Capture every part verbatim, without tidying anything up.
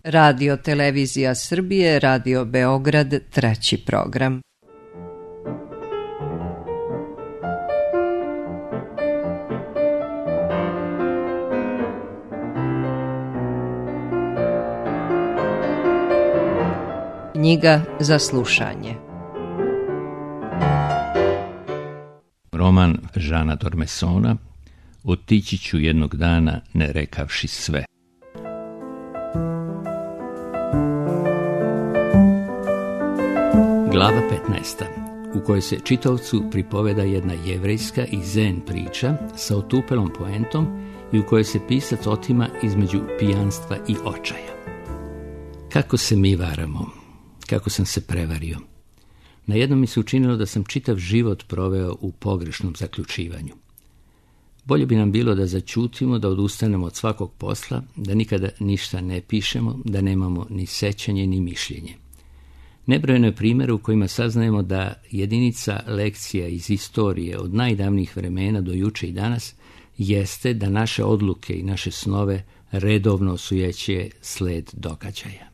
Radio Televizija Srbije, Radio Beograd, treći program. Knjiga za slušanje. Roman Žana Dormesona Otići ću jednog dana ne rekavši sve. Glava petnaesta, u kojoj se čitaocu pripoveda jedna jevrejska i zen priča sa otupelom poentom i u kojoj se pisac otima između pijanstva i očaja. Kako se mi varamo, kako sam se prevario. Na jednom mi se učinilo da sam čitav život proveo u pogrešnom zaključivanju. Bolje bi nam bilo da zaćutimo, da odustanemo od svakog posla, da nikada ništa ne pišemo, da nemamo ni sećanje ni mišljenje. Nebrojeno je primjera u kojima saznajemo da jedinica lekcija iz istorije od najdavnijih vremena do juče i danas jeste da naše odluke i naše snove redovno osujećuje sled događaja.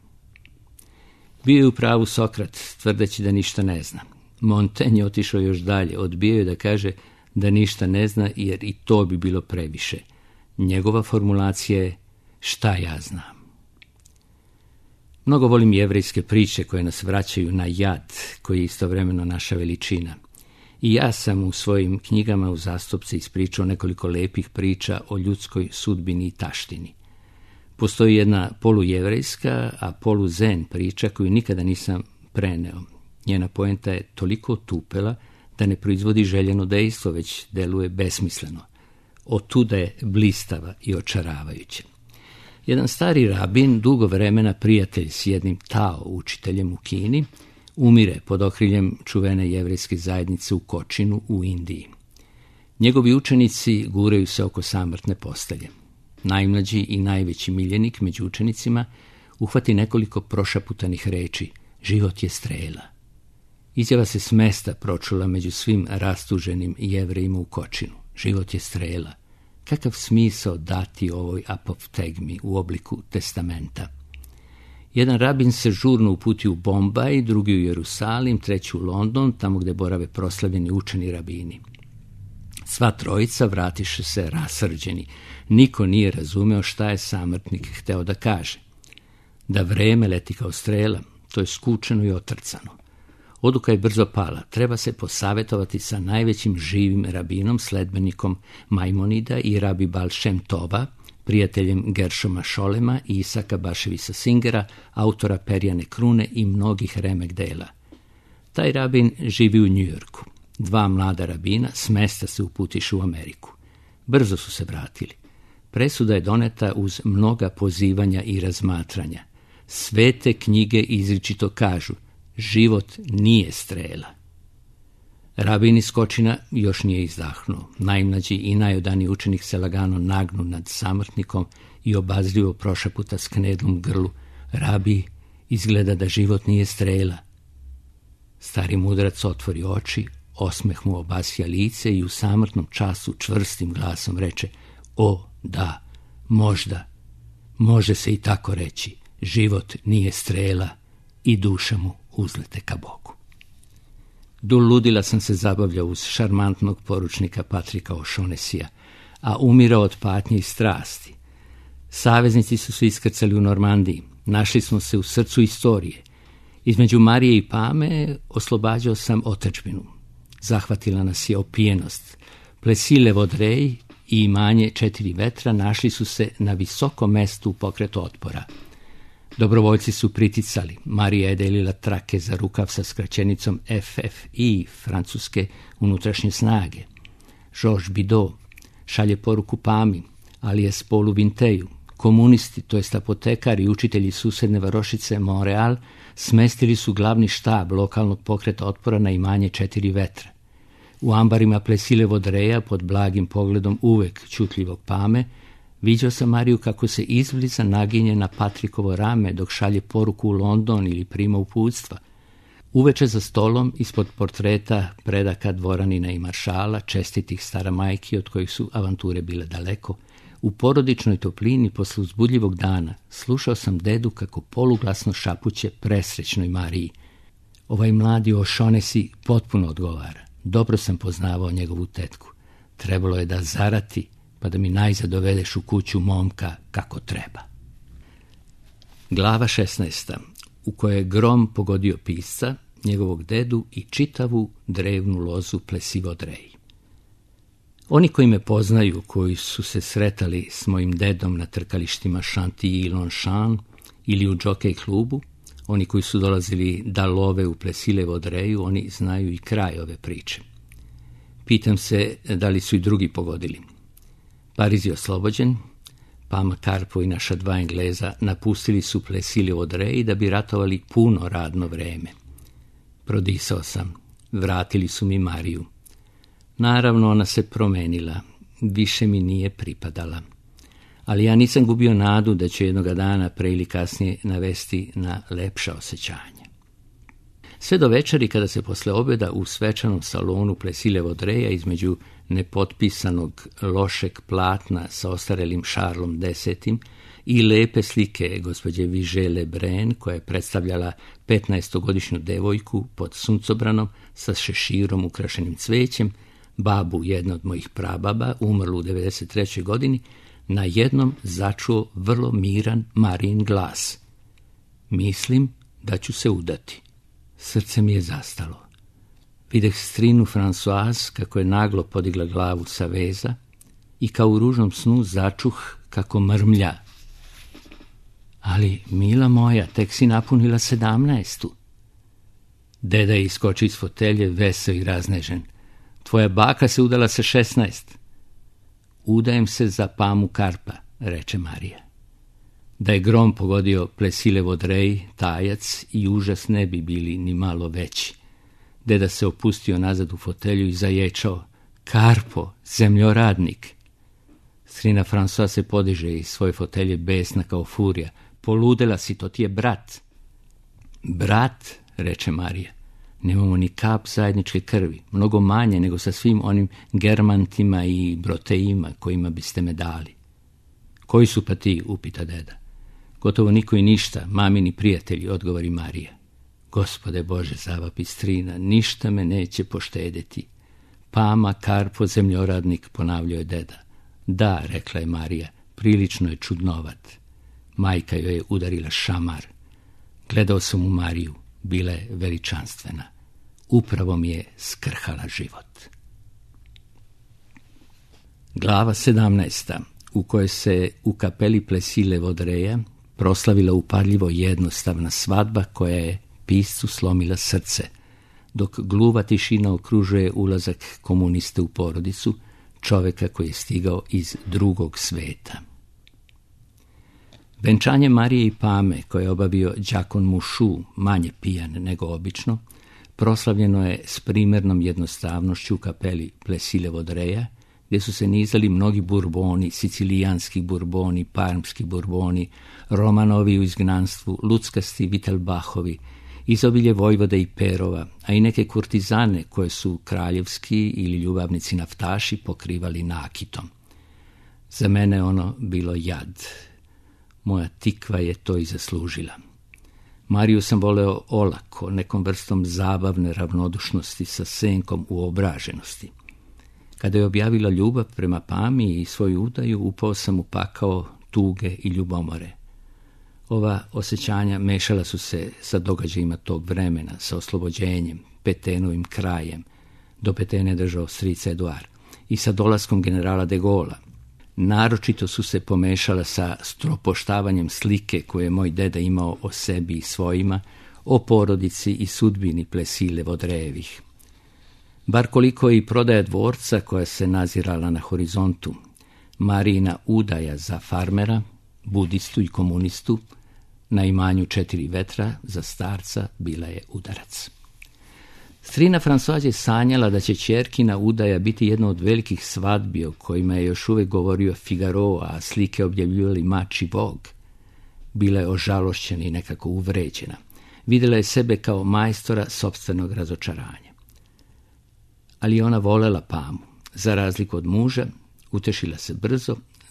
Bio je u pravu Sokrat, tvrdeći da ništa ne zna. Montaigne je otišao još dalje, odbio je da kaže da ništa ne zna jer i to bi bilo previše. Njegova formulacija je šta ja znam. Mnogo volim jevrejske priče koje nas vraćaju na jad, koji je istovremeno naša veličina. I ja sam u svojim knjigama uzastopce ispričao nekoliko lepih priča o ljudskoj sudbini i taštini. Postoji jedna polujevrejska, a poluzen priča koju nikada nisam preneo. Njena poenta je toliko otupela da ne proizvodi željeno dejstvo, već deluje besmisleno. Otuda je blistava i očaravajuća. Jedan stari rabin, dugo vremena prijatelj s jednim Tao učiteljem u Kini, umire pod okriljem čuvene jevrejske zajednice u Kočinu u Indiji. Njegovi učenici guraju se oko samrtne postelje. Najmlađi i najveći miljenik među učenicima uhvati nekoliko prošaputanih reči. Život je strela. Izjava se s mesta pročula među svim rastuženim jevrejima u Kočinu. Život je strela. Kakav smisao dati ovoj apoftegmi u obliku testamenta? Jedan rabin se žurno uputi u Bombaj, drugi u Jerusalim, treći u London, tamo gde borave proslavljeni učeni rabini. Sva trojica vratiše se rasrđeni. Niko nije razumeo šta je samrtnik hteo da kaže. Da vreme leti kao strela, to je skučeno i otrcano. Odluka je brzo pala. Treba se posavetovati sa najvećim živim rabinom, sledbenikom Majmonida i rabi Bal Šem Tova, prijateljem Geršoma Šolema i Isaka Baševisa Singera, autora Perjane krune i mnogih remek dela. Taj rabin živi u Njujorku. Dva mlada rabina s mesta se uputišu u Ameriku. Brzo su se vratili. Presuda je doneta uz mnoga pozivanja i razmatranja. Svete knjige izričito kažu: život nije strela. Rabin iz Kočina još nije izdahnuo. Najmlađi i najodaniji učenik se lagano nagnu nad samrtnikom i obazljivo prošaputa s knedlom grlu: Rabi, izgleda da život nije strela. Stari mudrac otvori oči, osmeh mu obasja lice i u samrtnom času čvrstim glasom reče: o, da, možda, može se i tako reći. Život nije strela i duša mu uzlete ka Bogu. Do ludila sam se zabavljao uz šarmantnog poručnika Patrika O'Shaunessyja, a umirao od patnje i strasti. Saveznici su se iskrcali u Normandiji. Našli smo se u srcu istorije. Između Marije i Pame oslobađao sam otadžbinu. Zahvatila nas je opijenost. Plessis-le-Vaudreuil i imanje Četiri vetra našli su se na visokom mestu u pokretu otpora. Dobrovoljci su priticali. Marija je delila trake za rukav sa skraćenicom F F I, francuske unutrašnje snage. Georges Bidault šalje poruku Pami, ali je s Paulu Vinteju. Komunisti, to jest apotekari i učitelji susedne varošice Montreal, smestili su glavni štab lokalnog pokreta otpora na imanje Četiri vetra. U ambarima Plessis-le-Vaudreuila, pod blagim pogledom uvek čutljivog Pame, viđao sam Mariju kako se izbliza naginje na Patrikovo rame dok šalje poruku u London ili prima uputstva. Uveče za stolom, ispod portreta predaka dvoranina i maršala, čestitih staramajki od kojih su avanture bile daleko, U porodičnoj toplini posle uzbudljivog dana slušao sam dedu kako poluglasno šapuće presrećnoj Mariji. Ovaj mladi Ošonesi potpuno odgovara. Dobro sam poznavao njegovu tetku. Trebalo je da zarati, pa da mi najzad dovedeš u kuću momka kako treba. Glava šesnaesta, u kojoj je grom pogodio pisca, njegovog dedu i čitavu drevnu lozu Plessivodreji. Oni koji me poznaju, koji su se sretali s mojim dedom na trkalištima Chantilly i Longchamp ili u džokej klubu, oni koji su dolazili da love u Plessivodreju, oni znaju i kraj ove priče. Pitam se da li su i drugi pogodili. Pariz je oslobođen, Pama Karpo i naša dva Engleza napustili su Plessivodreji da bi ratovali puno radno vreme. Prodisao sam, vratili su mi Mariju. Naravno, ona se promenila, više mi nije pripadala. Ali ja nisam gubio nadu da će jednoga dana pre ili kasnije navesti na lepša osjećanja. Sve do večeri, kada se posle objeda u svečanom salonu Plessivodreja između nepotpisanog lošeg platna sa ostarelim Šarlom desetim i lepe slike gospođe Vigée Lebrun, koja je predstavljala petnaestogodišnju devojku pod suncobranom sa šeširom ukrašenim cvećem, babu jedne od mojih prababa, umrlu u devedeset trećoj godini, na jednom začuo vrlo miran Marijin glas. Mislim da ću se udati. Srce mi je zastalo. Videh strinu Françoise kako je naglo podigla glavu sa veza i kao u ružnom snu začuh kako mrmlja. Ali, mila moja, tek si napunila sedamnaestu. Deda je iskoči iz fotelje, veseo i raznežen. Tvoja baka se udala sa šesnaest. Udajem se za Pamu Karpa, reče Marija. Da je grom pogodio Plessivodrej, tajac i užas ne bi bili ni malo veći. Deda se opustio nazad u fotelju i zaječao. Karpo, zemljoradnik. Strina François se podiže iz svoje fotelje besna kao furija. Poludela si, to ti je brat. Brat, reče Marija. Nemamo ni kap zajedničke krvi, mnogo manje nego sa svim onim germantima i broteima kojima biste me dali. Koji su pa ti, upita deda. Gotovo niko i ništa, mamini prijatelji, odgovori Marija. Gospode Bože, zavapi strina, ništa me neće poštedeti. Pama Karpo, zemljoradnik, ponavljao je deda. Da, rekla je Marija, prilično je čudnovat. Majka joj je udarila šamar. Gledao sam u Mariju, bila je veličanstvena. Upravo mi je skrhala život. Glava sedamnaesta, u kojoj se u kapeli Plessivodreja proslavila uparljivo jednostavna svadba koja je piscu slomila srce, dok gluva tišina okružuje ulazak komuniste u porodicu, čoveka koji je stigao iz drugog sveta. Venčanje Marije i Pame, koje je obavio đakon Mušu, manje pijan nego obično, proslavljeno je s primernom jednostavnošću u kapeli Plessivodreja, gdje su se nizali mnogi burboni, sicilijanski burboni, parmski burboni, Romanovi u izgnanstvu, luckasti Vitelbahovi, izobilje vojvode i perova, a i neke kurtizane koje su kraljevski ili ljubavnici naftaši pokrivali nakitom. Za mene ono bilo jad. Moja tikva je to i zaslužila. Mariju sam voleo olako, nekom vrstom zabavne ravnodušnosti sa senkom uobraženosti. Kada je objavila ljubav prema Pami i svoju udaju, upao sam u pakao tuge i ljubomore. Ova osjećanja mešala su se sa događajima tog vremena, sa oslobođenjem, Petenovim krajem, do Petene držao stric Eduard, i sa dolaskom generala de Gaulla. Naročito su se pomešala sa stropoštavanjem slike koje je moj deda imao o sebi i svojima, o porodici i sudbini Plessivodrejevih. Bar koliko i prodaja dvorca koja se nazirala na horizontu, Marijina udaja za farmera, budistu i komunistu, na imanju Četiri vetra za starca bila je udarac. Strina Françoise je sanjala da će ćerkina udaja biti jedna od velikih svadbi o kojima je još uvijek govorio Figaro, a slike objavljivali Mač i Vogue. Bila je ožalošćena i nekako uvređena. Vidjela je sebe kao majstora sopstvenog razočaranja. Ali ona volela Pamu. Za razliku od muža, utešila se brzo,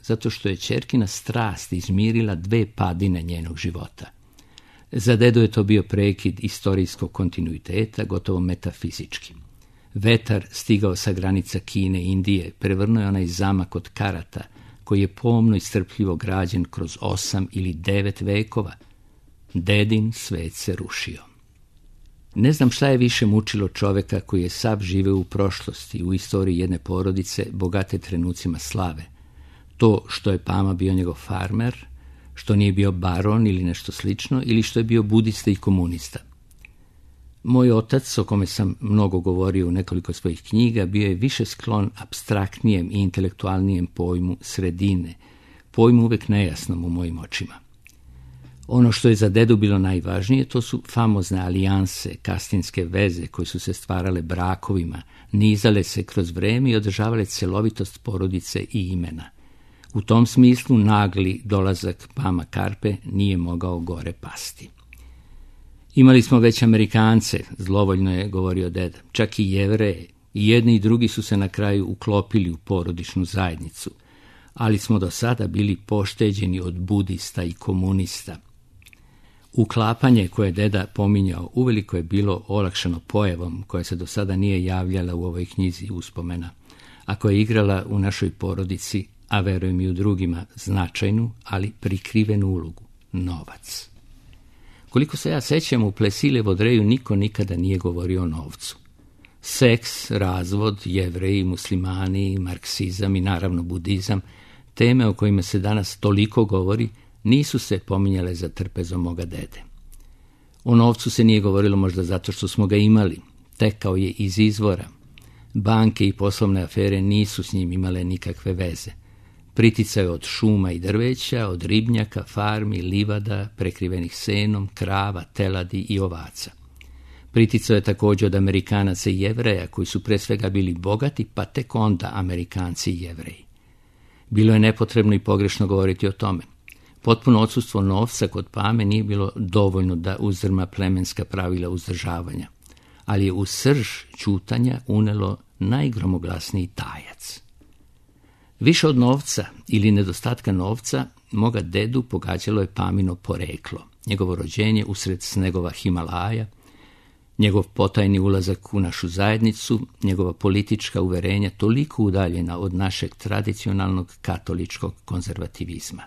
zato što je ćerkina strast izmirila dve padine njenog života. Za dedu je to bio prekid istorijskog kontinuiteta, gotovo metafizički. Vetar stigao sa granica Kine i Indije, prevrnuo je onaj zamak od karata, koji je pomno i strpljivo građen kroz osam ili devet vekova. Dedin svet se rušio. Ne znam šta je više mučilo čoveka koji je sav živeo u prošlosti, u istoriji jedne porodice, bogate trenucima slave. To što je Pama bio njegov farmer, što nije bio baron ili nešto slično, ili što je bio budista i komunista. Moj otac, o kome sam mnogo govorio u nekoliko svojih knjiga, bio je više sklon apstraktnijem i intelektualnijem pojmu sredine, pojmu uvek nejasnom u mojim očima. Ono što je za dedu bilo najvažnije, to su famozne alijanse, kastinske veze koje su se stvarale brakovima, nizale se kroz vreme i održavale celovitost porodice i imena. U tom smislu nagli dolazak Pama Karpe nije mogao gore pasti. Imali smo već Amerikance, zlovoljno je govorio deda, čak i Jevreje, i jedni i drugi su se na kraju uklopili u porodičnu zajednicu, ali smo do sada bili pošteđeni od budista i komunista. Uklapanje koje je deda pominjao uveliko je bilo olakšano pojavom koja se do sada nije javljala u ovoj knjizi uspomena, a koja je igrala u našoj porodici, a verujem i u drugima, značajnu, ali prikrivenu ulogu, novac. Koliko se ja sećam, u Plesile Vodreju niko nikada nije govorio o novcu. Seks, razvod, Jevreji, muslimani, marksizam i naravno budizam, teme o kojima se danas toliko govori, nisu se pominjale za trpezom moga dede. O novcu se nije govorilo možda zato što smo ga imali, tekao je iz izvora. Banke i poslovne afere nisu s njim imale nikakve veze. Priticao je od šuma i drveća, od ribnjaka, farmi, livada, prekrivenih senom, krava, teladi i ovaca. Priticao je također od Amerikanaca i Jevreja, koji su pre svega bili bogati, pa tek onda Amerikanci i Jevreji. Bilo je nepotrebno i pogrešno govoriti o tome. Potpuno odsustvo novca kod Pame nije bilo dovoljno da uzdrma plemenska pravila uzdržavanja, ali je u srž ćutanja unelo najgromoglasniji tajac. Više od novca ili nedostatka novca, moga dedu pogađalo je Pamino poreklo, njegovo rođenje usred snegova Himalaja, njegov potajni ulazak u našu zajednicu, njegova politička uverenja toliko udaljena od našeg tradicionalnog katoličkog konzervativizma.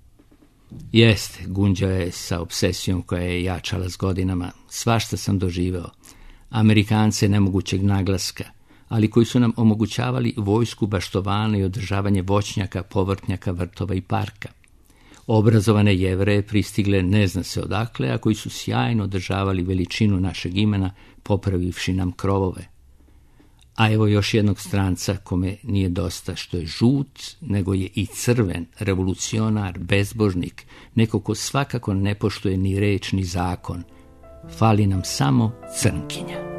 Jeste, gunđao je sa obsesijom koja je jačala s godinama, svašta sam doživeo, Amerikance nemogućeg naglaska, ali koji su nam omogućavali vojsku, baštovane i održavanje voćnjaka, povrtnjaka, vrtova i parka. Obrazovane Jevreje pristigle ne zna se odakle, a koji su sjajno održavali veličinu našeg imena, popravivši nam krovove. A evo još jednog stranca kome nije dosta što je žut, nego je i crven, revolucionar, bezbožnik, neko ko svakako ne poštuje ni reč ni zakon. Fali nam samo crnkinja.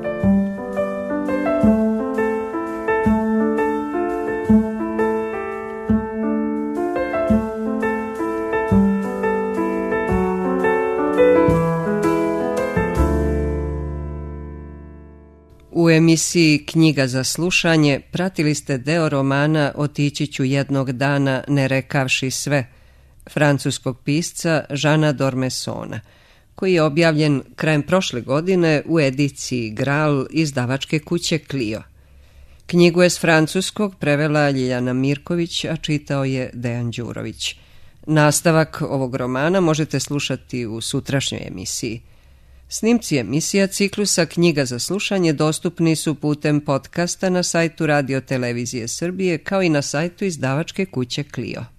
U emisiji Knjiga za slušanje pratili ste deo romana Otići ću jednog dana ne rekavši sve, francuskog pisca Žana Dormesona, koji je objavljen krajem prošle godine u ediciji Gral izdavačke kuće Clio. Knjigu je s francuskog prevela Ljiljana Mirković, a čitao je Dejan Đurović. Nastavak ovog romana možete slušati u sutrašnjoj emisiji. Snimci emisija ciklusa Knjiga za slušanje dostupni su putem podcasta na sajtu Radio Televizije Srbije kao i na sajtu izdavačke kuće Clio.